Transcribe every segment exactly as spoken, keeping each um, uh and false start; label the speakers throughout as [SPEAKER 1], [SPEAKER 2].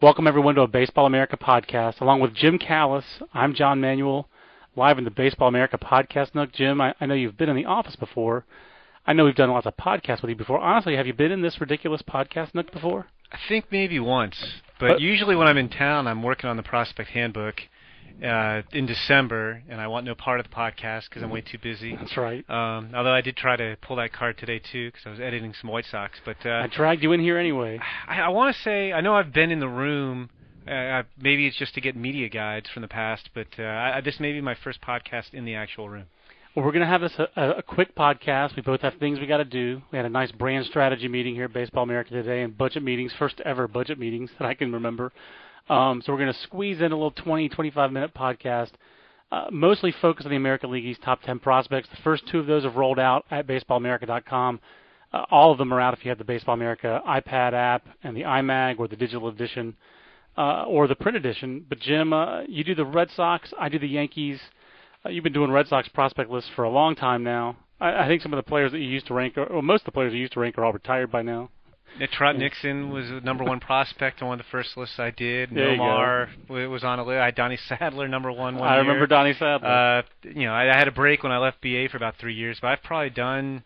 [SPEAKER 1] Welcome, everyone, to a Baseball America podcast. Along with Jim Callis, I'm John Manuel, live in the Baseball America podcast nook. Jim, I, I know you've been in the office before. I know we've done lots of podcasts with you before. Honestly, have you been in this ridiculous podcast nook before?
[SPEAKER 2] I think maybe once, but uh, usually when I'm in town, I'm working on the Prospect Handbook uh, in December, and I want no part of the podcast because I'm way too busy.
[SPEAKER 1] That's right.
[SPEAKER 2] Um, although I did try to pull that card today, too, because I was editing some White Sox. But uh,
[SPEAKER 1] I dragged you in here anyway.
[SPEAKER 2] I, I want to say, I know I've been in the room. Uh, maybe it's just to get media guides from the past, but uh, I, this may be my first podcast in the actual room.
[SPEAKER 1] Well, we're going to have this a, a quick podcast. We both have things we got to do. We had a nice brand strategy meeting here at Baseball America today and budget meetings, first ever budget meetings that I can remember. Um, so we're going to squeeze in a little twenty, twenty-five minute podcast, uh, mostly focused on the American League East top ten prospects. The first two of those have rolled out at baseball america dot com. Uh, all of them are out if you have the Baseball America iPad app and the iMag or the digital edition uh, or the print edition. But, Jim, uh, you do the Red Sox. I do the Yankees. Uh, you've been doing Red Sox prospect lists for a long time now. I, I think some of the players that you used to rank, or well, most of the players you used to rank are all retired by now.
[SPEAKER 2] Yeah, Trot Nixon was the number one prospect on one of the first lists I did.
[SPEAKER 1] There
[SPEAKER 2] Nomar was on a list. I had Donnie Sadler, number one one
[SPEAKER 1] I
[SPEAKER 2] year.
[SPEAKER 1] remember Donnie Sadler.
[SPEAKER 2] Uh, you know, I, I had a break when I left B A for about three years, but I've probably done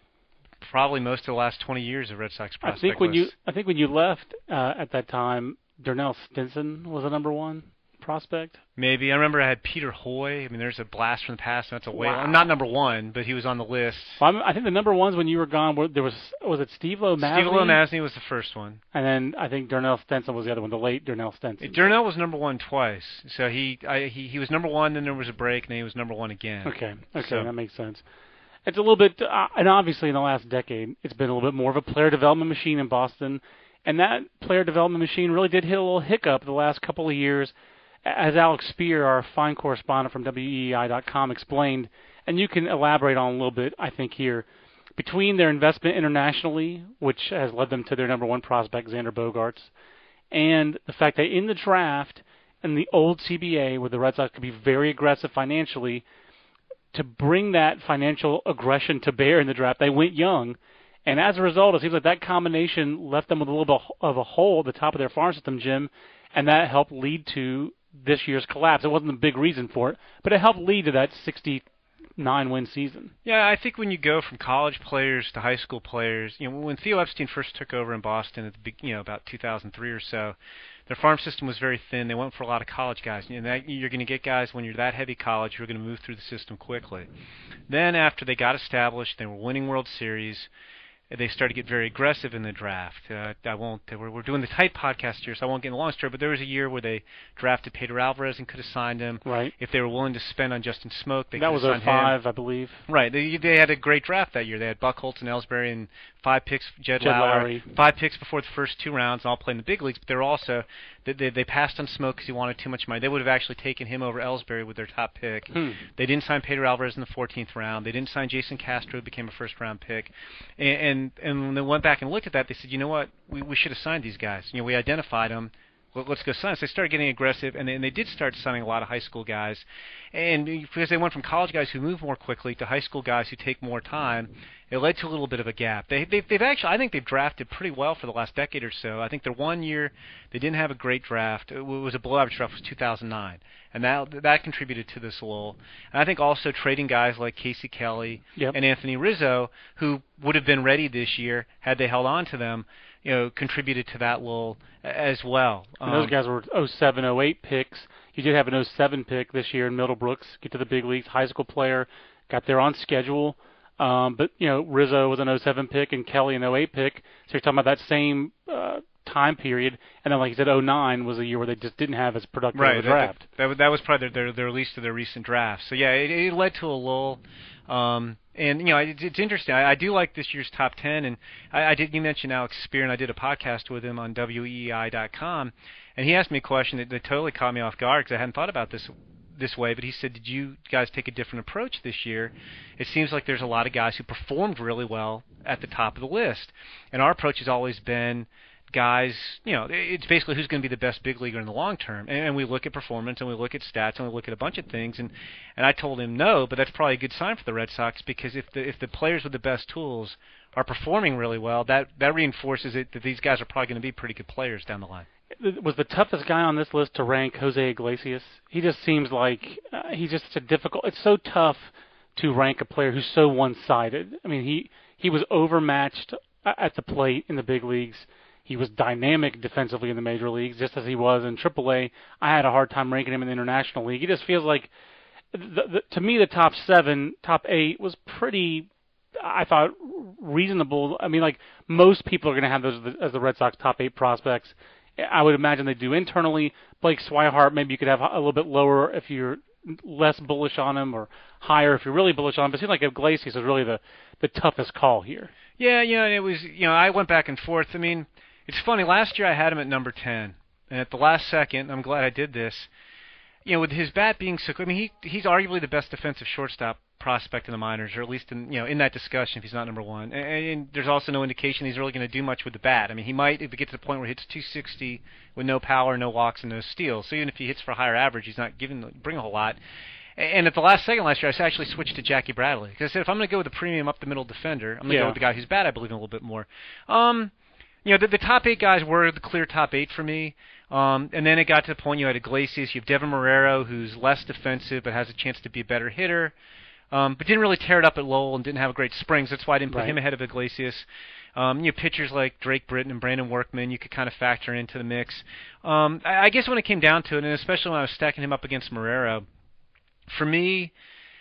[SPEAKER 2] probably most of the last twenty years of Red Sox prospect
[SPEAKER 1] I think when
[SPEAKER 2] lists.
[SPEAKER 1] you I think when you left uh, at that time, Darnell Stinson was the number one prospect.
[SPEAKER 2] Maybe. I remember I had Peter Hoy. I mean, there's a blast from the past. That's a way.
[SPEAKER 1] Wow.
[SPEAKER 2] Not number one, but he was on the list.
[SPEAKER 1] Well, I think the number ones when you were gone, were, there was was it Steve Lomasny?
[SPEAKER 2] Steve Lomasny was the first one.
[SPEAKER 1] And then I think Darnell Stenson was the other one, the late Darnell Stenson.
[SPEAKER 2] Darnell was number one twice. So he I, he he was number one, then there was a break, and then he was number one again.
[SPEAKER 1] Okay, okay,
[SPEAKER 2] so.
[SPEAKER 1] That makes sense. It's a little bit, uh, and obviously in the last decade, it's been a little bit more of a player development machine in Boston. And that player development machine really did hit a little hiccup the last couple of years, as Alex Spear, our fine correspondent from W E E I dot com, explained, and you can elaborate on a little bit, I think, here. Between their investment internationally, which has led them to their number one prospect, Xander Bogaerts, and the fact that in the draft, in the old C B A, where the Red Sox could be very aggressive financially, to bring that financial aggression to bear in the draft, they went young. And as a result, it seems like that combination left them with a little bit of a hole at the top of their farm system, Jim, and that helped lead to this year's collapse. It wasn't a big reason for it, but it helped lead to that sixty-nine win season.
[SPEAKER 2] Yeah, I think when you go from college players to high school players, you know, when Theo Epstein first took over in Boston at the, you know, about two thousand three or so, their farm system was very thin. They went for a lot of college guys. And that, you're going to get guys when you're that heavy college who are going to move through the system quickly. Then after they got established, they were winning World Series. They started to get very aggressive in the draft. Uh, I won't. We're, we're doing the tight podcast here, so I won't get in the long story. But there was a year where they drafted Pedro Alvarez and could have signed him.
[SPEAKER 1] Right.
[SPEAKER 2] If they were willing to spend on Justin Smoak, they
[SPEAKER 1] that
[SPEAKER 2] could
[SPEAKER 1] was
[SPEAKER 2] have signed
[SPEAKER 1] oh five,
[SPEAKER 2] him.
[SPEAKER 1] I believe.
[SPEAKER 2] Right. They they had a great draft that year. They had Buchholz and Ellsbury and five picks. Jed,
[SPEAKER 1] Jed
[SPEAKER 2] Lowry,
[SPEAKER 1] Lowry.
[SPEAKER 2] Five picks before the first two rounds, and all played in the big leagues. But they were also they they, they passed on Smoak because he wanted too much money. They would have actually taken him over Ellsbury with their top pick.
[SPEAKER 1] Hmm.
[SPEAKER 2] They didn't sign Pedro Alvarez in the fourteenth round. They didn't sign Jason Castro, who became a first round pick. And and, and when they went back and looked at that, they said, you know what, we we should have signed these guys. You know, we identified them. Well, let's go sign. So they started getting aggressive, and they, and they did start signing a lot of high school guys. And because they went from college guys who move more quickly to high school guys who take more time, it led to a little bit of a gap. They, they've, they've actually, I think they've drafted pretty well for the last decade or so. I think their one year they didn't have a great draft. It was a below average draft. It was two thousand nine, and that that contributed to this lull. And I think also trading guys like Casey Kelly
[SPEAKER 1] yep.
[SPEAKER 2] and Anthony Rizzo, who would have been ready this year had they held on to them, you know, contributed to that lull as well.
[SPEAKER 1] And those
[SPEAKER 2] um,
[SPEAKER 1] guys were oh seven, oh eight picks. You did have an oh seven pick this year in Middlebrooks, get to the big leagues, high school player, got there on schedule. Um, but, you know, Rizzo was an oh seven pick and Kelly an oh eight pick. So you're talking about that same uh, time period. And then, like you said, oh nine was a year where they just didn't have as productive
[SPEAKER 2] right,
[SPEAKER 1] of a draft.
[SPEAKER 2] That, that, that was probably their, their, their least of their recent drafts. So, yeah, it, it led to a lull. Um, and, you know, it, it's interesting. I, I do like this year's top ten. And I, I did. You mentioned Alex Spear, and I did a podcast with him on W E E I dot com. And he asked me a question that, that totally caught me off guard because I hadn't thought about this this way, but he said, did you guys take a different approach this year? It seems like there's a lot of guys who performed really well at the top of the list. And our approach has always been guys, you know, it's basically who's going to be the best big leaguer in the long term. And, and we look at performance, and we look at stats, and we look at a bunch of things. And, and I told him no, but that's probably a good sign for the Red Sox because if the if the players with the best tools are performing really well, that, that reinforces it that these guys are probably going to be pretty good players down the line.
[SPEAKER 1] was the toughest guy on this list to rank Jose Iglesias. He just seems like uh, he's just a difficult. It's so tough to rank a player who's so one-sided. I mean, he he was overmatched at the plate in the big leagues. He was dynamic defensively in the major leagues, just as he was in triple A. I had a hard time ranking him in the International League. He just feels like, the, the, to me, the top seven, top eight was pretty, I thought, reasonable. I mean, like, most people are going to have those as the Red Sox top eight prospects. I would imagine they do internally. Blake Swihart, maybe you could have a little bit lower if you're less bullish on him, or higher if you're really bullish on him. But it seems like Iglesias is really the, the toughest call here.
[SPEAKER 2] Yeah, you know, it was, you know, I went back and forth. I mean, it's funny, last year I had him at number ten, and at the last second, I'm glad I did this, you know, with his bat being so, I mean, he he's arguably the best defensive shortstop prospect in the minors, or at least in, you know, in that discussion if he's not number one. And, and there's also no indication he's really going to do much with the bat. I mean, he might, if it gets to the point where he hits two sixty with no power, no walks, and no steals. So even if he hits for a higher average, he's not giving bring a whole lot. And at the last second last year, I actually switched to Jackie Bradley, because I said if I'm going to go with a premium up the middle defender, I'm going to
[SPEAKER 1] yeah.
[SPEAKER 2] go with the guy whose bat I believe in a little bit more. Um, you know, the, the top eight guys were the clear top eight for me. Um, and then it got to the point you had Iglesias, you have Devin Marrero, who's less defensive but has a chance to be a better hitter, um, but didn't really tear it up at Lowell and didn't have a great spring, so that's why I didn't put
[SPEAKER 1] right.
[SPEAKER 2] him ahead of Iglesias. Um, you know, pitchers like Drake Britton and Brandon Workman, you could kind of factor into the mix. Um, I, I guess when it came down to it, and especially when I was stacking him up against Marrero, for me,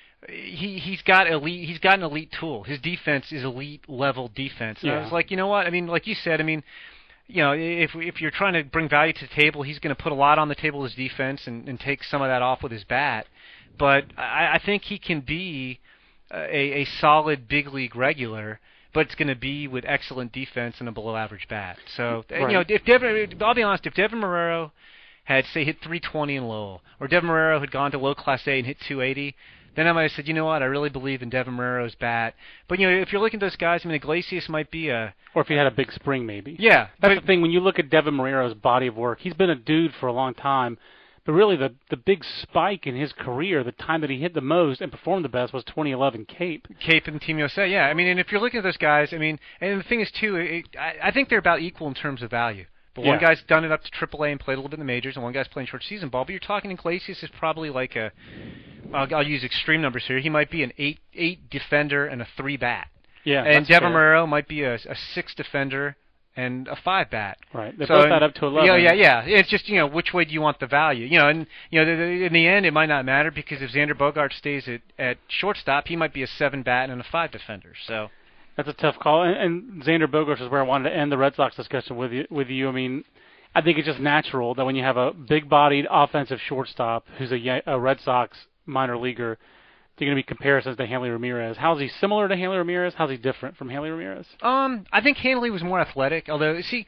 [SPEAKER 2] he he's got elite. He's got an elite tool. His defense is elite level defense. And
[SPEAKER 1] yeah.
[SPEAKER 2] I was like, you know what? I mean, like you said, I mean, you know, if if you're trying to bring value to the table, he's going to put a lot on the table as defense and, and take some of that off with his bat. But I, I think he can be a, a solid big league regular, but it's going to be with excellent defense and a below average bat. So right. you know, if Devin, I'll be honest, if Devin Marrero had, say, hit three twenty in Lowell, or Devin Marrero had gone to low Class A and hit two eighty, then I might have said, you know what, I really believe in Devin Marrero's bat. But, you know, if you're looking at those guys, I mean, Iglesias might be a...
[SPEAKER 1] Or if he had a big spring, maybe.
[SPEAKER 2] Yeah.
[SPEAKER 1] That's
[SPEAKER 2] but,
[SPEAKER 1] the thing. When you look at Devin Marrero's body of work, he's been a dude for a long time. But really, the the big spike in his career, the time that he hit the most and performed the best, was twenty eleven Cape.
[SPEAKER 2] Cape and Team U S A, yeah. I mean, and if you're looking at those guys, I mean, and the thing is, too, it, I, I think they're about equal in terms of value. But one
[SPEAKER 1] yeah.
[SPEAKER 2] guy's done it up to triple A and played a little bit in the majors, and one guy's playing short season ball. But you're talking Iglesias is probably like a, I'll, I'll use extreme numbers here. He might be an eight eight defender and a three bat.
[SPEAKER 1] Yeah,
[SPEAKER 2] and Devin
[SPEAKER 1] fair.
[SPEAKER 2] Marrero might be a, a six defender and a five bat.
[SPEAKER 1] Right. They
[SPEAKER 2] so,
[SPEAKER 1] both add up to eleven.
[SPEAKER 2] Yeah, yeah, yeah. It's just, you know, which way do you want the value? You know, and you know, the, the, in the end, it might not matter, because if Xander Bogaerts stays at at shortstop, he might be a seven bat and a five defender. So.
[SPEAKER 1] That's a tough call, and, and Xander Bogaerts is where I wanted to end the Red Sox discussion with you. With you, I mean, I think it's just natural that when you have a big-bodied offensive shortstop who's a, a Red Sox minor leaguer, there are going to be comparisons to Hanley Ramirez. How is he similar to Hanley Ramirez? How is he different from Hanley Ramirez?
[SPEAKER 2] Um, I think Hanley was more athletic. Although, see,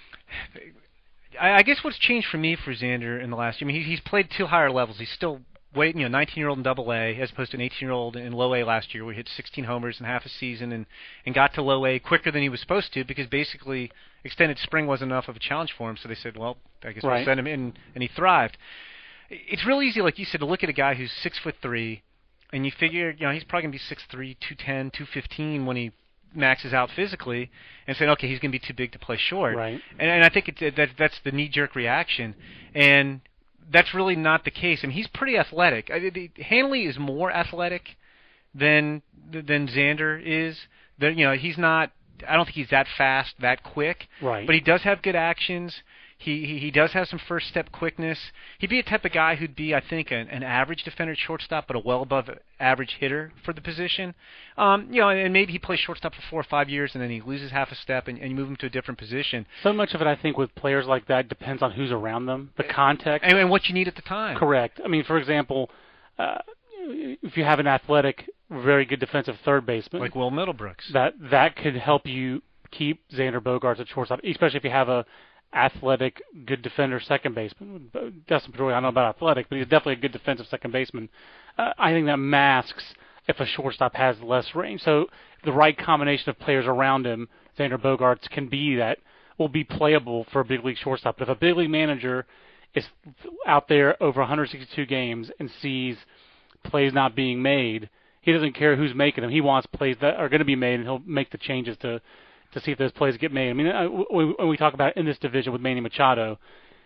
[SPEAKER 2] I, I guess what's changed for me for Xander in the last year, I mean, he, he's played two higher levels. He's still Wait, you know, nineteen-year-old in Double A, as opposed to an eighteen-year-old in Low A last year, where he hit sixteen homers in half a season and and got to Low A quicker than he was supposed to, because basically extended spring wasn't enough of a challenge for him. So they said, well, I guess
[SPEAKER 1] right.
[SPEAKER 2] we'll send him in, and he thrived. It's real easy, like you said, to look at a guy who's six foot three, and you figure, you know, he's probably gonna be six three, two ten, two fifteen when he maxes out physically, and saying, okay, he's gonna be too big to play short.
[SPEAKER 1] Right.
[SPEAKER 2] And, and I think it, that that's the knee-jerk reaction, and that's really not the case. I mean, he's pretty athletic. I, the, Hanley is more athletic than than Xander is. The, you know, he's not. I don't think he's that fast, that quick.
[SPEAKER 1] Right.
[SPEAKER 2] But he does have good actions. He, he he does have some first step quickness. He'd be a type of guy who'd be, I think, an, an average defender at shortstop, but a well above average hitter for the position. Um, you know, and maybe he plays shortstop for four or five years, and then he loses half a step, and, and you move him to a different position.
[SPEAKER 1] So much of it, I think, with players like that depends on who's around them, the context,
[SPEAKER 2] and, and what you need at the time.
[SPEAKER 1] Correct. I mean, for example, uh, if you have an athletic, very good defensive third baseman,
[SPEAKER 2] like Will Middlebrooks,
[SPEAKER 1] that that could help you keep Xander Bogaerts at shortstop, especially if you have a athletic, good defender second baseman. Dustin Pedroia, I don't know about athletic, but he's definitely a good defensive second baseman. Uh, I think that masks if a shortstop has less range. So the right combination of players around him, Xander Bogaerts, can be that, will be playable for a big league shortstop. But if a big league manager is out there over one hundred sixty-two games and sees plays not being made, he doesn't care who's making them. He wants plays that are going to be made, and he'll make the changes to to see if those plays get made. I mean, when we talk about in this division with Manny Machado,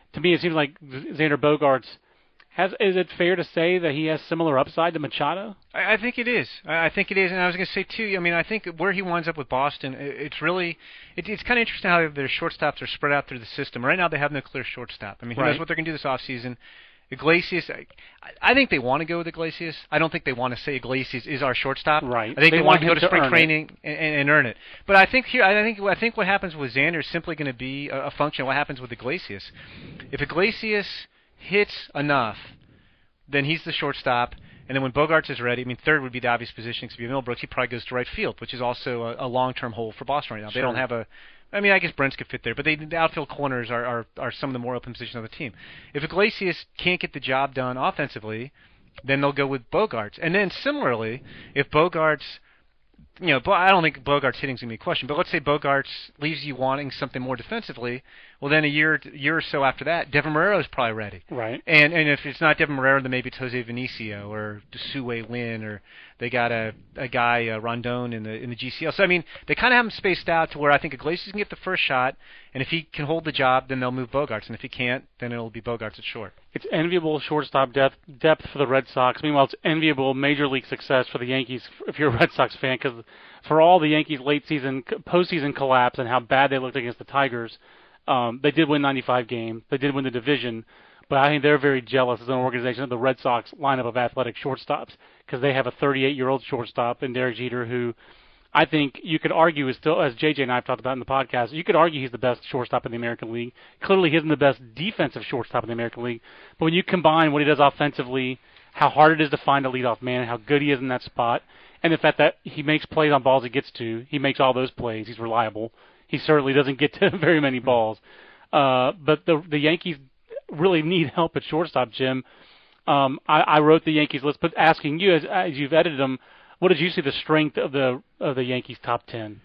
[SPEAKER 1] to me, it seems like Xander Bogaerts has. Is it fair to say that he has similar upside to Machado?
[SPEAKER 2] I, I think it is. I I think it is, and I was going to say too. I mean, I think where he winds up with Boston, it, it's really, it, it's kind of interesting how their shortstops are spread out through the system. Right now, they have no clear shortstop. I mean, who
[SPEAKER 1] right.
[SPEAKER 2] knows what they're going to do this offseason? Iglesias, I, I think they want to go with Iglesias. I don't think they want to say Iglesias is our shortstop.
[SPEAKER 1] Right.
[SPEAKER 2] I think
[SPEAKER 1] they,
[SPEAKER 2] they,
[SPEAKER 1] want
[SPEAKER 2] want to go to
[SPEAKER 1] to
[SPEAKER 2] spring
[SPEAKER 1] earn
[SPEAKER 2] training and, and, and earn it. But I think here, I think I think what happens with Xander is simply going to be a, a function of what happens with Iglesias. If Iglesias hits enough, then he's the shortstop. And then when Bogaerts is ready, I mean, third would be the obvious position because if you have Middlebrooks, he probably goes to right field, which is also a, a long-term hole for Boston right now.
[SPEAKER 1] Sure.
[SPEAKER 2] They don't have a. I mean, I guess Brents could fit there, but they, the outfield corners are, are, are some of the more open positions on the team. If Iglesias can't get the job done offensively, then they'll go with Bogaerts. And then similarly, if Bogaerts, you know, Bo- I don't think Bogaerts hitting is going to be a question, but let's say Bogaerts leaves you wanting something more defensively, well, then a year year or so after that, Devin Marrero is probably ready.
[SPEAKER 1] Right.
[SPEAKER 2] And and if it's not Devin Marrero, then maybe it's Jose Vinicio or Sue Lin, or they got a a guy uh, Rondon in the in the G C L. So I mean, they kind of have him spaced out to where I think Iglesias can get the first shot, and if he can hold the job, then they'll move Bogaerts, and if he can't, then it'll be Bogaerts at short.
[SPEAKER 1] It's enviable shortstop depth depth for the Red Sox. Meanwhile, it's enviable major league success for the Yankees. If you're a Red Sox fan, because for all the Yankees' late season postseason collapse and how bad they looked against the Tigers. Um, they did win ninety-five games. They did win the division, but I think they're very jealous as an organization of the Red Sox lineup of athletic shortstops because they have a thirty-eight-year-old shortstop in Derek Jeter who I think you could argue is still, as J J and I have talked about in the podcast, you could argue he's the best shortstop in the American League. Clearly he isn't the best defensive shortstop in the American League, but when you combine what he does offensively, how hard it is to find a leadoff man, how good he is in that spot, and the fact that he makes plays on balls he gets to, he makes all those plays, he's reliable. He certainly doesn't get to very many balls. Uh, but the the Yankees really need help at shortstop, Jim. Um, I, I wrote the Yankees list, but asking you, as, as you've edited them, what did you see the strength of the of the Yankees' top ten?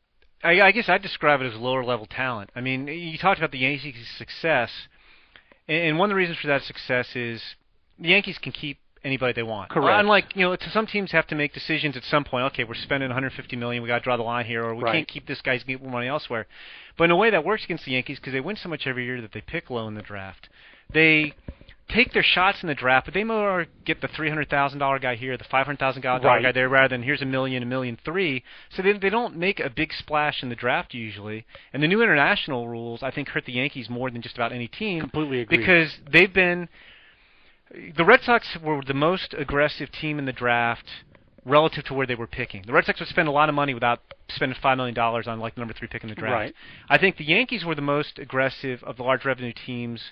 [SPEAKER 2] I, I guess I'd describe it as lower-level talent. I mean, you talked about the Yankees' success, and, and one of the reasons for that success is the Yankees can keep anybody they want.
[SPEAKER 1] Correct.
[SPEAKER 2] Unlike, you know, some teams have to make decisions at some point. Okay, we're spending one hundred fifty million dollars. We got to draw the line here, or we
[SPEAKER 1] right.
[SPEAKER 2] can't keep this guy's get money elsewhere. But in a way that works against the Yankees because they win so much every year that they pick low in the draft. They take their shots in the draft, but they more get the three hundred thousand dollar guy here, the five hundred thousand dollar
[SPEAKER 1] right.
[SPEAKER 2] guy there, rather than here's a million, a million three. So they they don't make a big splash in the draft usually. And the new international rules, I think, hurt the Yankees more than just about any team.
[SPEAKER 1] Completely agree.
[SPEAKER 2] Because they've been. The Red Sox were the most aggressive team in the draft relative to where they were picking. The Red Sox would spend a lot of money without spending five million dollars on like the number three pick in the draft.
[SPEAKER 1] Right.
[SPEAKER 2] I think the Yankees were the most aggressive of the large revenue teams,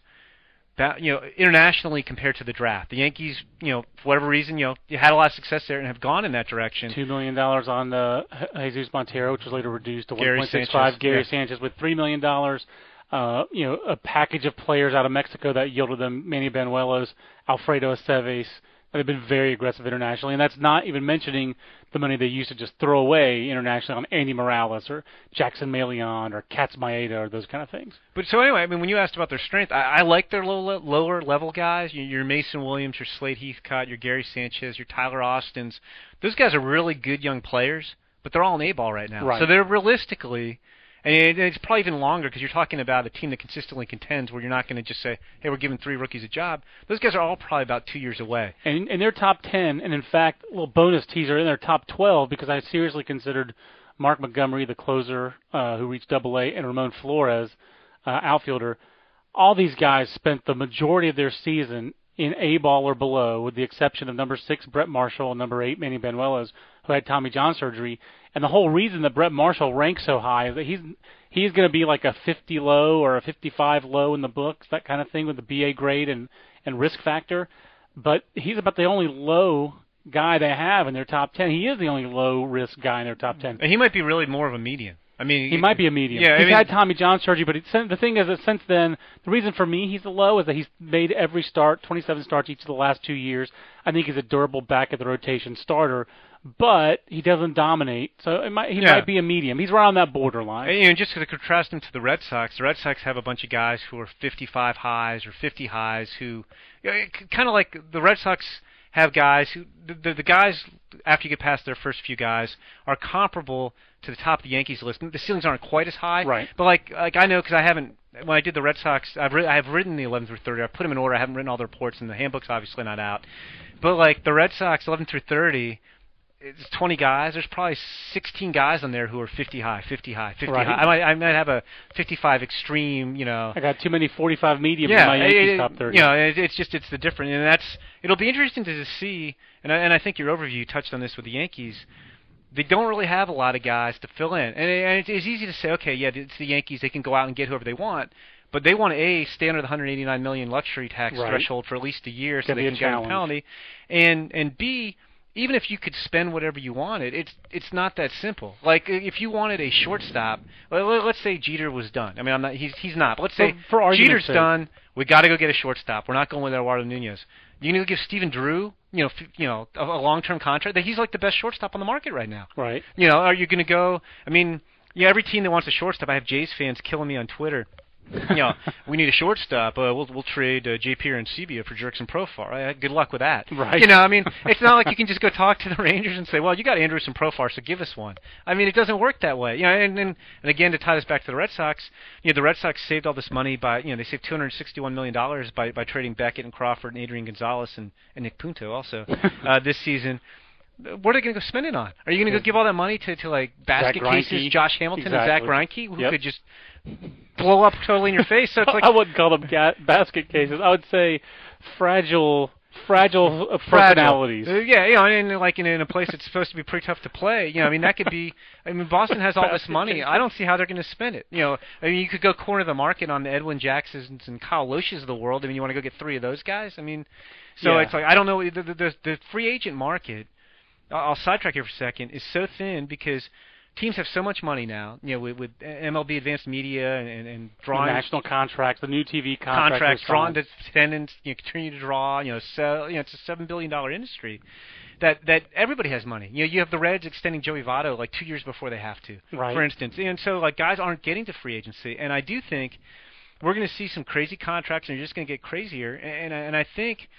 [SPEAKER 2] you know, internationally compared to the draft. The Yankees, you know, for whatever reason, you know, you had a lot of success there and have gone in that direction.
[SPEAKER 1] Two million dollars on the Jesus Montero, which was later reduced to one point six five. Gary
[SPEAKER 2] yeah.
[SPEAKER 1] Sanchez with three million dollars. Uh, you know, a package of players out of Mexico that yielded them Manny Banuelos, Alfredo Aceves. They've been very aggressive internationally, and that's not even mentioning the money they used to just throw away internationally on Andy Morales or Jackson Melion or Katz Maeda or those kind of things.
[SPEAKER 2] But so anyway, I mean, when you asked about their strength, I, I like their low, lower level guys. Your, your Mason Williams, your Slade Heathcott, your Gary Sanchez, your Tyler Austins. Those guys are really good young players, but they're all in A-ball right now.
[SPEAKER 1] Right.
[SPEAKER 2] So they're realistically. And it's probably even longer because you're talking about a team that consistently contends where you're not going to just say, hey, we're giving three rookies a job. Those guys are all probably about two years away.
[SPEAKER 1] And in their top ten, and in fact, a little bonus teaser, in their top twelve, because I seriously considered Mark Montgomery, the closer uh, who reached double A, and Ramon Flores, uh, outfielder. All these guys spent the majority of their season in A-ball or below, with the exception of number six, Brett Marshall, and number eight, Manny Banuelos, who had Tommy John surgery. And the whole reason that Brett Marshall ranks so high is that he's he's going to be like a fifty low or a fifty-five low in the books, that kind of thing, with the B A grade and, and risk factor. But he's about the only low guy they have in their top ten. He is the only low-risk guy in their top ten.
[SPEAKER 2] And he might be really more of a median. I mean,
[SPEAKER 1] he might be a medium.
[SPEAKER 2] Yeah,
[SPEAKER 1] he's
[SPEAKER 2] I mean,
[SPEAKER 1] had Tommy John surgery, but it's, the thing is that since then, the reason for me he's the low is that he's made every start, twenty-seven starts each of the last two years. I think he's a durable back of the rotation starter, but he doesn't dominate, so it might, he
[SPEAKER 2] yeah.
[SPEAKER 1] might be a medium. He's right on that borderline.
[SPEAKER 2] And, you know, just to contrast him to the Red Sox, the Red Sox have a bunch of guys who are fifty-five highs or fifty highs who, you know, kind of like the Red Sox have guys who the, the the guys after you get past their first few guys are comparable to the top of the Yankees list. The ceilings aren't quite as high,
[SPEAKER 1] right?
[SPEAKER 2] But like like I know because I haven't when I did the Red Sox, I've ri- I've written the eleven through thirty. I put them in order. I haven't written all the reports, and the handbook's obviously not out. But like the Red Sox, eleven through thirty. It's twenty guys. There's probably sixteen guys on there who are fifty high, fifty high, fifty
[SPEAKER 1] right.
[SPEAKER 2] high. I might, I might have a fifty-five extreme, you know.
[SPEAKER 1] I got too many forty-five medium
[SPEAKER 2] yeah,
[SPEAKER 1] in my Yankees
[SPEAKER 2] it,
[SPEAKER 1] top thirty.
[SPEAKER 2] You know, it, it's just it's the different, and that's it'll be interesting to see. And I, and I think your overview touched on this with the Yankees. They don't really have a lot of guys to fill in, and, and it's, it's easy to say, okay, yeah, it's the Yankees. They can go out and get whoever they want. But they want to a stay under the one hundred eighty-nine million luxury tax
[SPEAKER 1] right.
[SPEAKER 2] threshold for at least a year, so they can
[SPEAKER 1] get
[SPEAKER 2] a penalty, and and b even if you could spend whatever you wanted, it's it's not that simple. Like if you wanted a shortstop, well, let's say Jeter was done. I mean, I'm not. He's he's not. But let's say
[SPEAKER 1] for, for
[SPEAKER 2] Jeter's
[SPEAKER 1] sake.
[SPEAKER 2] done. We got to go get a shortstop. We're not going with Eduardo Nunez. You need to give Steven Drew, you know, f- you know, a, a long-term contract. That he's like the best shortstop on the market right now.
[SPEAKER 1] Right.
[SPEAKER 2] You know, are you going to go? I mean, yeah, every team that wants a shortstop. I have Jays fans killing me on Twitter. You know, we need a shortstop. Uh, we'll we'll trade uh, J P and Sebia for Jerks and Profar. Right? Good luck with that.
[SPEAKER 1] Right.
[SPEAKER 2] You know, I mean, it's not like you can just go talk to the Rangers and say, well, you got Andrews and Profar, so give us one. I mean, it doesn't work that way. You know, and and, and again, to tie this back to the Red Sox, you know, the Red Sox saved all this money by, you know, they saved two hundred sixty-one million dollars by by trading Beckett and Crawford and Adrian Gonzalez and, and Nick Punto also uh, this season. What are they going to go spend it on? Are you going to go give all that money to, to like basket cases, Josh Hamilton
[SPEAKER 1] exactly.
[SPEAKER 2] and Zach Greinke, who
[SPEAKER 1] yep.
[SPEAKER 2] could just blow up totally in your face? So it's like
[SPEAKER 1] I wouldn't call them ga- basket cases. I would say fragile, fragile uh, personalities.
[SPEAKER 2] Uh, yeah, you know, and like in, in a place that's supposed to be pretty tough to play. You know, I mean that could be. I mean, Boston has all this money. I don't see how they're going to spend it. You know, I mean, you could go corner the market on the Edwin Jacksons and Kyle Loesch's of the world. I mean, you want to go get three of those guys. I mean, so
[SPEAKER 1] yeah.
[SPEAKER 2] it's like I don't know the the, the, the free agent market. I'll sidetrack here for a second, is so thin because teams have so much money now, you know, with, with M L B Advanced Media and, and, and drawing
[SPEAKER 1] the national contracts, the new T V contracts,
[SPEAKER 2] contracts drawn to attendance, you know, continue to draw, you know, sell, you know, it's a seven billion dollar industry. That that everybody has money. You know, you have the Reds extending Joey Votto like two years before they have to,
[SPEAKER 1] right.
[SPEAKER 2] for instance, and so like guys aren't getting to free agency, and I do think we're going to see some crazy contracts, and they're just going to get crazier, and and I think.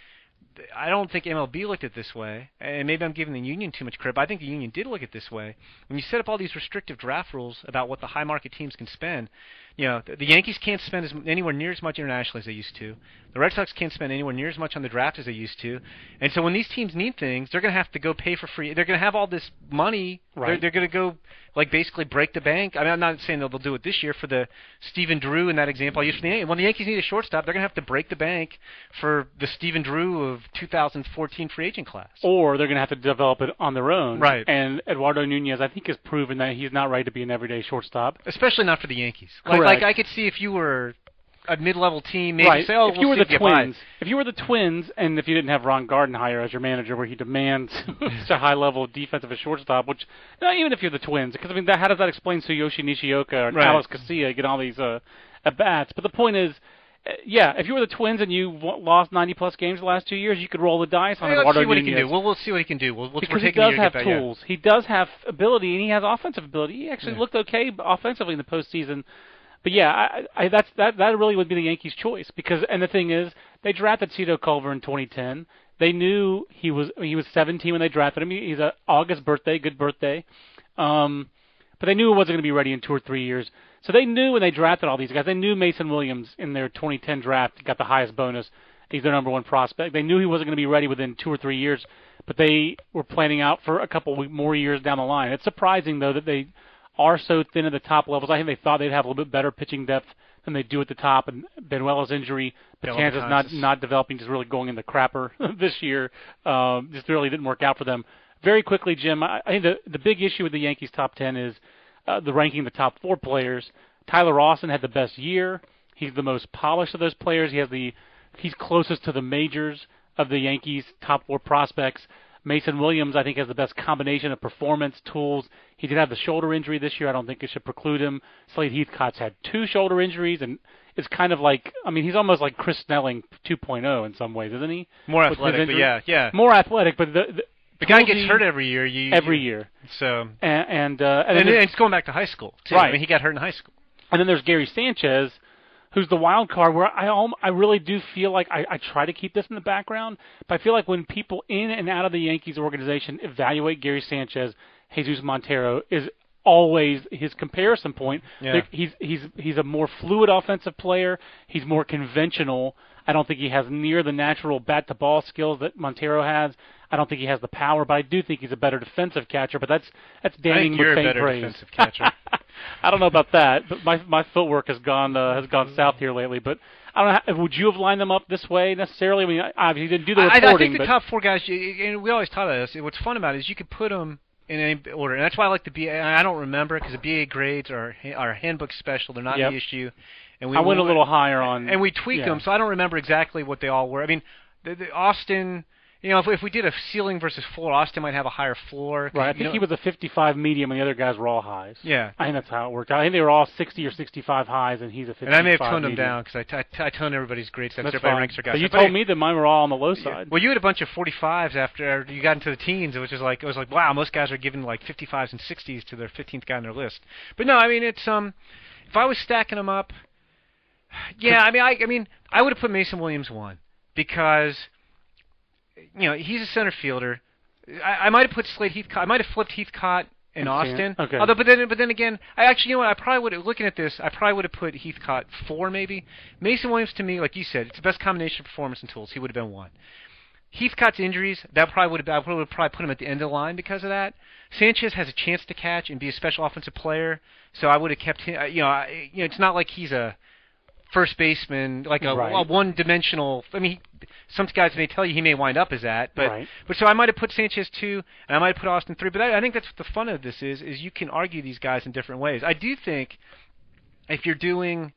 [SPEAKER 2] I don't think M L B looked at it this way, and maybe I'm giving the union too much credit, but I think the union did look at it this way. When you set up all these restrictive draft rules about what the high market teams can spend, you know, the, the Yankees can't spend as, anywhere near as much internationally as they used to. The Red Sox can't spend anywhere near as much on the draft as they used to. And so when these teams need things, they're going to have to go pay for free. They're going to have all this money.
[SPEAKER 1] Right.
[SPEAKER 2] They're, they're going to go, like, basically break the bank. I mean, I'm not saying they'll, they'll do it this year for the Steven Drew in that example I used for the Yankees. When the Yankees need a shortstop, they're going to have to break the bank for the Steven Drew of two thousand fourteen free agent class.
[SPEAKER 1] Or they're going to have to develop it on their own.
[SPEAKER 2] Right.
[SPEAKER 1] And Eduardo Nunez, I think, has proven that he's not ready to be an everyday shortstop.
[SPEAKER 2] Especially not for the Yankees. Like,
[SPEAKER 1] Correct.
[SPEAKER 2] like I could see if you were a mid-level team, maybe
[SPEAKER 1] right.
[SPEAKER 2] say, oh,
[SPEAKER 1] if
[SPEAKER 2] we'll
[SPEAKER 1] you were
[SPEAKER 2] see
[SPEAKER 1] the
[SPEAKER 2] if you buy it.
[SPEAKER 1] Twins, if you were the Twins, and if you didn't have Ron Gardenhire as your manager, where he demands such a high level of defense of a shortstop, which not even if you're the Twins, because I mean, that, how does that explain Tsuyoshi Nishioka and
[SPEAKER 2] Right.
[SPEAKER 1] Alex Casilla get all these uh, at bats? But the point is, uh, yeah, if you were the Twins and you w- lost ninety plus games the last two years, you could roll the dice on
[SPEAKER 2] Hey, let's
[SPEAKER 1] Eduardo
[SPEAKER 2] see what
[SPEAKER 1] Nunez.
[SPEAKER 2] he can do. We'll, we'll see what he can do. We'll, we'll,
[SPEAKER 1] Because
[SPEAKER 2] we're
[SPEAKER 1] he
[SPEAKER 2] taking a
[SPEAKER 1] does
[SPEAKER 2] year
[SPEAKER 1] have
[SPEAKER 2] to get that,
[SPEAKER 1] tools. He does have ability, and he has offensive ability. He actually
[SPEAKER 2] Yeah.
[SPEAKER 1] looked okay offensively in the postseason. But yeah, I, I, that's that. That really would be the Yankees' choice because, and the thing is, they drafted Cito Culver in twenty ten. They knew he was he was seventeen when they drafted him. He's a August birthday, good birthday. Um, but they knew he wasn't going to be ready in two or three years. So they knew when they drafted all these guys. They knew Mason Williams in their twenty ten draft got the highest bonus. He's their number one prospect. They knew he wasn't going to be ready within two or three years, but they were planning out for a couple more years down the line. It's surprising though that they are so thin at the top levels. I think they thought they'd have a little bit better pitching depth than they do at the top. And Benuela's injury, Batanzas not not developing, just really going in the crapper this year. Um, just really didn't work out for them. Very quickly, Jim, I, I think the the big issue with the Yankees' top ten is uh, the ranking of the top four players. Tyler Austin had the best year. He's the most polished of those players. He has the he's closest to the majors of the Yankees' top four prospects. Mason Williams, I think, has the best combination of performance, tools. He did have the shoulder injury this year. I don't think it should preclude him. Slade Heathcote's had two shoulder injuries, and it's kind of like, I mean, he's almost like Chris Snelling two point oh in some ways, isn't he?
[SPEAKER 2] More athletic, but yeah, yeah.
[SPEAKER 1] More athletic, but the, the,
[SPEAKER 2] the guy gets hurt every year. You,
[SPEAKER 1] every
[SPEAKER 2] you,
[SPEAKER 1] year.
[SPEAKER 2] So
[SPEAKER 1] and and, uh, and,
[SPEAKER 2] and,
[SPEAKER 1] then
[SPEAKER 2] and it's going back to high school too.
[SPEAKER 1] Right.
[SPEAKER 2] I mean, he got hurt in high school.
[SPEAKER 1] And then there's Gary Sanchez, who's the wild card, where I alm- I really do feel like I, I try to keep this in the background, but I feel like when people in and out of the Yankees organization evaluate Gary Sanchez, Jesus Montero is always his comparison point.
[SPEAKER 2] Yeah.
[SPEAKER 1] He's he's he's a more fluid offensive player. He's more conventional. I don't think he has near the natural bat-to-ball skills that Montero has. I don't think he has the power, but I do think he's a better defensive catcher. But that's that's
[SPEAKER 2] I
[SPEAKER 1] damning
[SPEAKER 2] think
[SPEAKER 1] with
[SPEAKER 2] you're a
[SPEAKER 1] faint
[SPEAKER 2] better
[SPEAKER 1] praise.
[SPEAKER 2] defensive catcher.
[SPEAKER 1] I don't know about that, but my my footwork has gone uh, has gone south here lately. But I don't know. How, would you have lined them up this way necessarily? I mean, I obviously didn't do the reporting.
[SPEAKER 2] I, I think the
[SPEAKER 1] but
[SPEAKER 2] top four guys, and we always taught us. What's fun about it is you could put them in any order, and that's why I like the B A. I don't remember because the B A grades are are handbook special. They're not
[SPEAKER 1] Yep.
[SPEAKER 2] the issue. And we
[SPEAKER 1] I went a little higher on,
[SPEAKER 2] and we tweaked
[SPEAKER 1] yeah.
[SPEAKER 2] them, so I don't remember exactly what they all were. I mean, the, the Austin. You know, if, if we did a ceiling versus floor, Austin might have a higher floor.
[SPEAKER 1] Right, I think
[SPEAKER 2] you know,
[SPEAKER 1] he was a fifty-five medium, and the other guys were all highs.
[SPEAKER 2] Yeah.
[SPEAKER 1] I think that's how it worked out. I think they were all sixty or sixty-five highs, and he's a fifty-five
[SPEAKER 2] And I may have toned them
[SPEAKER 1] medium.
[SPEAKER 2] down because I, t- I, t- I toned everybody's grades. That's
[SPEAKER 1] That's
[SPEAKER 2] everybody
[SPEAKER 1] fine.
[SPEAKER 2] ranks their guys.
[SPEAKER 1] But you
[SPEAKER 2] But
[SPEAKER 1] told
[SPEAKER 2] I-
[SPEAKER 1] me that mine were all on the low side.
[SPEAKER 2] Well, you had a bunch of forty-fives after you got into the teens, which is like it was like wow, most guys are giving like fifty-fives and sixties to their fifteenth guy on their list. But no, I mean it's um, if I was stacking them up, yeah, I mean I I mean I would have put Mason Williams one because you know he's a center fielder. I, I might have put Slade Heathcott. I might have flipped Heathcott in Austin.
[SPEAKER 1] Okay.
[SPEAKER 2] Although, but then, but then again, I actually, you know what? I probably would have, looking at this, I probably would have put Heathcott four, maybe. Mason Williams, to me, like you said, it's the best combination of performance and tools. He would have been one. Heathcott's injuries, that probably would have, I would have probably put him at the end of the line because of that. Sanchez has a chance to catch and be a special offensive player, so I would have kept him. You know, I, you know, it's not like he's a first baseman, like a,
[SPEAKER 1] Right.
[SPEAKER 2] a one-dimensional. I mean, he, some guys may tell you he may wind up as that, but
[SPEAKER 1] Right.
[SPEAKER 2] but so I might have put Sanchez two, and I might have put Austin three. But I, I think that's what the fun of this is: is you can argue these guys in different ways. I do think if you're doing,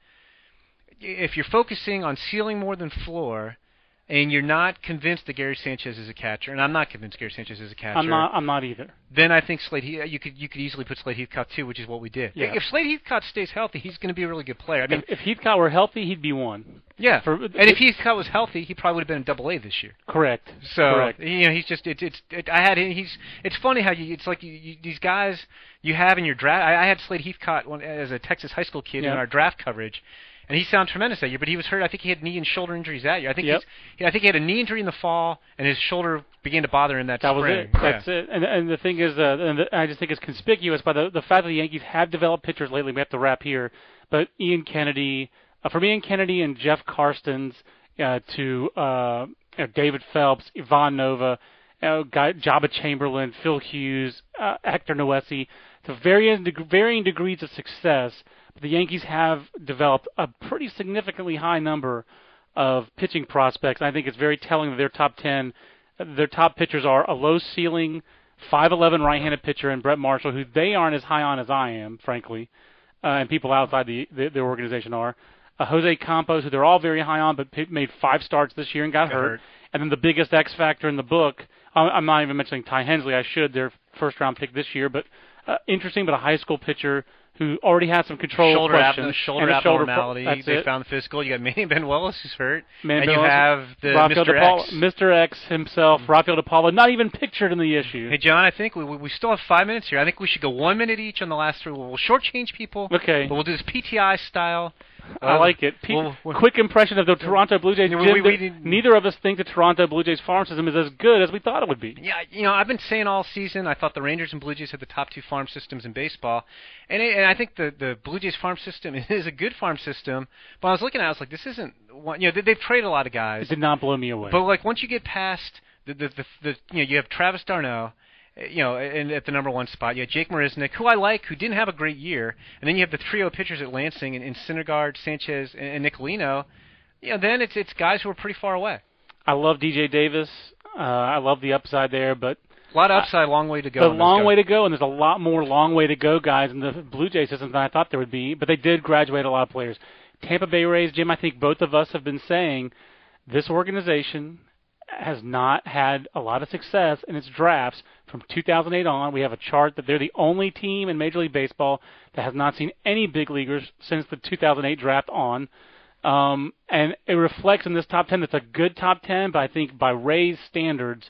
[SPEAKER 2] if you're focusing on ceiling more than floor, and you're not convinced that Gary Sanchez is a catcher, and I'm not convinced Gary Sanchez is a catcher.
[SPEAKER 1] I'm not. I'm not either.
[SPEAKER 2] Then I think Slade, He- you could you could easily put Slade Heathcott too, which is what we did.
[SPEAKER 1] Yeah.
[SPEAKER 2] If Slade Heathcott stays healthy, he's going to be a really good player. I mean,
[SPEAKER 1] If, if Heathcott were healthy, he'd be one.
[SPEAKER 2] yeah.
[SPEAKER 1] For-
[SPEAKER 2] and if Heathcott was healthy, he probably would have been in Double A this year.
[SPEAKER 1] Correct.
[SPEAKER 2] So
[SPEAKER 1] Correct.
[SPEAKER 2] you know, he's just it's it's. It, I had him. He's. It's funny how you. It's like you, you, these guys you have in your draft. I, I had Slade Heathcott when, as a Texas high school kid
[SPEAKER 1] Yeah.
[SPEAKER 2] in our draft coverage. And he sounded tremendous that year, but he was hurt. I think he had knee and shoulder injuries that year. I think
[SPEAKER 1] Yep.
[SPEAKER 2] he's, he, I think he had a knee injury in the fall, and his shoulder began to bother him that,
[SPEAKER 1] That was
[SPEAKER 2] spring.
[SPEAKER 1] it.
[SPEAKER 2] Yeah.
[SPEAKER 1] That's it. And and the thing is, uh, and the, I just think it's conspicuous by the the fact that the Yankees have developed pitchers lately. We have to wrap here, but Ian Kennedy, uh, from Ian Kennedy and Jeff Karstens uh, to uh, you know, David Phelps, Ivan Nova, uh, Guy, Jabba Chamberlain, Phil Hughes, uh, Hector Noesi, to varying deg- varying degrees of success. The Yankees have developed a pretty significantly high number of pitching prospects. I think it's very telling that their top ten, their top pitchers are a low ceiling, five eleven right-handed pitcher in Brett Marshall, who they aren't as high on as I am, frankly, uh, and people outside the, the, the organization are. Uh, Jose Campos, who they're all very high on, but p- made five starts this year and got,
[SPEAKER 2] Got
[SPEAKER 1] hurt.
[SPEAKER 2] hurt.
[SPEAKER 1] And then the biggest X factor in the book, I'm I'm not even mentioning Ty Hensley. I should, their first-round pick this year, but uh, interesting, but a high school pitcher who already has some control
[SPEAKER 2] shoulder
[SPEAKER 1] questions.
[SPEAKER 2] ab- shoulder
[SPEAKER 1] and a shoulder
[SPEAKER 2] abnormality.
[SPEAKER 1] pro- that's
[SPEAKER 2] they
[SPEAKER 1] it.
[SPEAKER 2] found the physical. You got Manny Benuelos who's hurt,
[SPEAKER 1] Manny
[SPEAKER 2] and you
[SPEAKER 1] Benuelos,
[SPEAKER 2] have the
[SPEAKER 1] Rafael
[SPEAKER 2] Mister
[SPEAKER 1] DePaula,
[SPEAKER 2] X.
[SPEAKER 1] Mister X himself, Rafael DePaula, not even pictured in the issue.
[SPEAKER 2] Hey John, I think we we we still have five minutes here. I think we should go one minute each on the last three. We'll, we'll shortchange people.
[SPEAKER 1] Okay.
[SPEAKER 2] But we'll do this P T I style.
[SPEAKER 1] I
[SPEAKER 2] Uh,
[SPEAKER 1] like it. Pe-
[SPEAKER 2] we'll- we'll-
[SPEAKER 1] quick impression of the Toronto Blue Jays.
[SPEAKER 2] Yeah, we-
[SPEAKER 1] Jim,
[SPEAKER 2] we- we
[SPEAKER 1] that
[SPEAKER 2] didn't-
[SPEAKER 1] neither of us think the Toronto Blue Jays farm system is as good as we thought it would be.
[SPEAKER 2] Yeah, you know, I've been saying all season I thought the Rangers and Blue Jays had the top two farm systems in baseball, and, it, and I think the the Blue Jays farm system is a good farm system. But I was looking at it, I was like, this isn't one. You know, they, they've traded a lot of guys,
[SPEAKER 1] It did not blow me away.
[SPEAKER 2] but like once you get past the the the, the you know you have Travis d'Arnaud. You know, and at the number one spot, you have Jake Marisnick, who I like, who didn't have a great year, and then you have the trio of pitchers at Lansing and, and Syndergaard, Sanchez, and, and Nicolino. You know, then it's it's guys who are pretty far away.
[SPEAKER 1] I love D J Davis. Uh, I love the upside there, but
[SPEAKER 2] A lot of upside, long way to go.
[SPEAKER 1] the
[SPEAKER 2] on those
[SPEAKER 1] long
[SPEAKER 2] guys.
[SPEAKER 1] way to go, and there's a lot more long way to go guys in the Blue Jay system than I thought there would be. But they did graduate a lot of players. Tampa Bay Rays, Jim, I think both of us have been saying this organization has not had a lot of success in its drafts from two thousand eight on. We have a chart that they're the only team in Major League Baseball that has not seen any big leaguers since the two thousand eight draft on. Um, and it reflects in this top ten. It's a good top ten, but I think by Rays standards,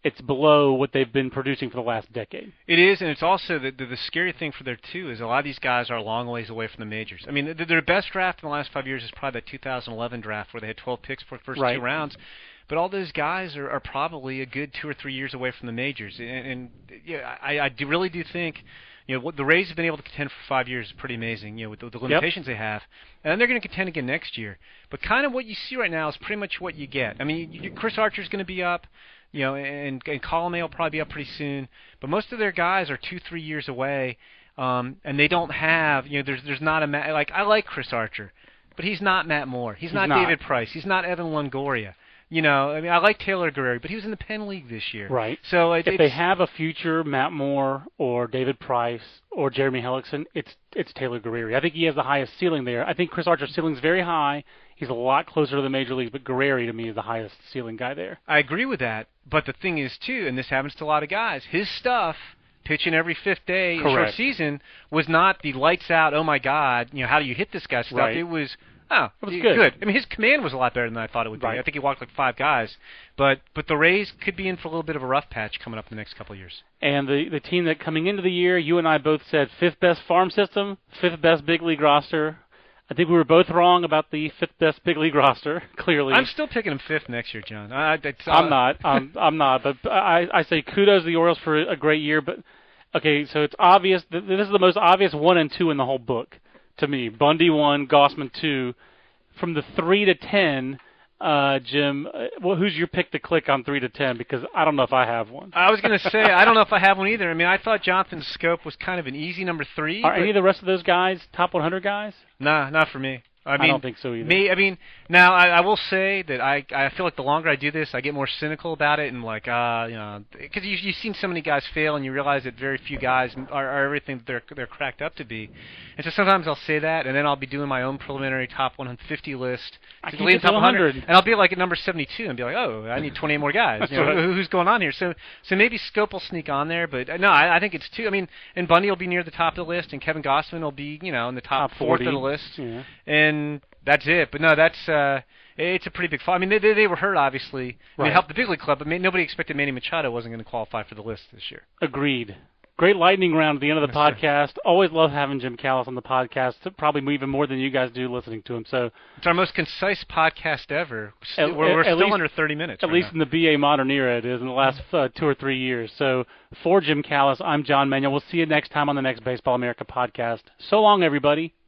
[SPEAKER 1] it's below what they've been producing for the last decade.
[SPEAKER 2] It is, and it's also the, the the scary thing for there too is a lot of these guys are a long ways away from the majors. I mean, the, their best draft in the last five years is probably that two thousand eleven draft where they had twelve picks for the first
[SPEAKER 1] right.
[SPEAKER 2] two rounds. But all those guys are, are probably a good two or three years away from the majors, and, and yeah, I, I do really do think. You know, what the Rays have been able to contend for five years is pretty amazing, you know, with the, the limitations yep. they have. And they're going to contend again next year. But kind of what you see right now is pretty much what you get. I mean, you, Chris Archer's going to be up, you know, and, and Colomé will probably be up pretty soon. But most of their guys are two, three years away, um, and they don't have, you know, there's there's not a, like, I like Chris Archer, but he's not Matt Moore. He's, he's not, not David Price. He's not Evan Longoria. You know, I mean, I like Taylor Guerrero, but he was in the Penn League this year.
[SPEAKER 1] Right.
[SPEAKER 2] So it,
[SPEAKER 1] if
[SPEAKER 2] it's,
[SPEAKER 1] they have a future Matt Moore or David Price or Jeremy Hellickson, it's it's Taylor Guerrero. I think he has the highest ceiling there. I think Chris Archer's ceiling is very high. He's a lot closer to the major leagues, but Guerrero to me is the highest ceiling guy there.
[SPEAKER 2] I agree with that, but the thing is too, and this happens to a lot of guys, his stuff. Pitching every fifth day
[SPEAKER 1] Correct.
[SPEAKER 2] in short season was not the lights out. Oh my God! You know, how do you hit this guy stuff?
[SPEAKER 1] Right.
[SPEAKER 2] It was. Oh,
[SPEAKER 1] it was good.
[SPEAKER 2] good. I mean, his command was a lot better than I thought it would be.
[SPEAKER 1] Right.
[SPEAKER 2] I think he walked like five guys. But but the Rays could be in for a little bit of a rough patch coming up in the next couple of years.
[SPEAKER 1] And the the team that coming into the year, you and I both said fifth best farm system, fifth best big league roster. I think we were both wrong about the fifth best big league roster. Clearly,
[SPEAKER 2] I'm still picking him fifth next year, John. I, that's,
[SPEAKER 1] I'm not. I'm I'm not. But I I say kudos to the Orioles for a great year. But okay, so it's obvious. This is the most obvious one and two in the whole book to me. Bundy one, Gausman two. From the three to ten, uh, Jim, uh, well, who's your pick to click on three to ten? Because I don't know if I have one.
[SPEAKER 2] I was going to say I don't know if I have one either. I mean, I thought Jonathan Scope was kind of an easy number three.
[SPEAKER 1] Are any of the rest of those guys top one hundred guys?
[SPEAKER 2] Nah, not for me. I mean,
[SPEAKER 1] I don't think so either.
[SPEAKER 2] Me, I mean, now I, I will say that I I feel like the longer I do this, I get more cynical about it, and like, uh, you know, because you you've seen so many guys fail, and you realize that very few guys are, are everything that they're they're cracked up to be, and so sometimes I'll say that, and then I'll be doing my own preliminary top one hundred fifty list,
[SPEAKER 1] I
[SPEAKER 2] to
[SPEAKER 1] can't
[SPEAKER 2] lead
[SPEAKER 1] get
[SPEAKER 2] top
[SPEAKER 1] to one hundred,
[SPEAKER 2] and I'll be like at number seventy-two, and be like, oh, I need twenty-eight more guys. You know,
[SPEAKER 1] right.
[SPEAKER 2] who, who's going on here? So so maybe Scope will sneak on there, but uh, no, I, I think it's two. I mean, and Bundy will be near the top of the list, and Kevin Gausman will be, you know, in the top,
[SPEAKER 1] top
[SPEAKER 2] fourth
[SPEAKER 1] forty
[SPEAKER 2] of the list,
[SPEAKER 1] yeah.
[SPEAKER 2] and that's it. But no, that's uh, it's a pretty big fall. I mean, they they, they were hurt, obviously. I mean,
[SPEAKER 1] right.
[SPEAKER 2] it helped the big league club, but nobody expected Manny Machado wasn't going to qualify for the list this year.
[SPEAKER 1] Agreed. Great lightning round at the end of the
[SPEAKER 2] yes,
[SPEAKER 1] podcast. Sir. Always love having Jim Callis on the podcast. Probably even more than you guys do listening to him. So
[SPEAKER 2] it's our most concise podcast ever.
[SPEAKER 1] At,
[SPEAKER 2] we're we're
[SPEAKER 1] at
[SPEAKER 2] still
[SPEAKER 1] least,
[SPEAKER 2] under thirty minutes.
[SPEAKER 1] At
[SPEAKER 2] right
[SPEAKER 1] least
[SPEAKER 2] now.
[SPEAKER 1] in the B A modern era, it is in the last uh, two or three years. So for Jim Callis, I'm John Manuel. We'll see you next time on the next Baseball America podcast. So long, everybody.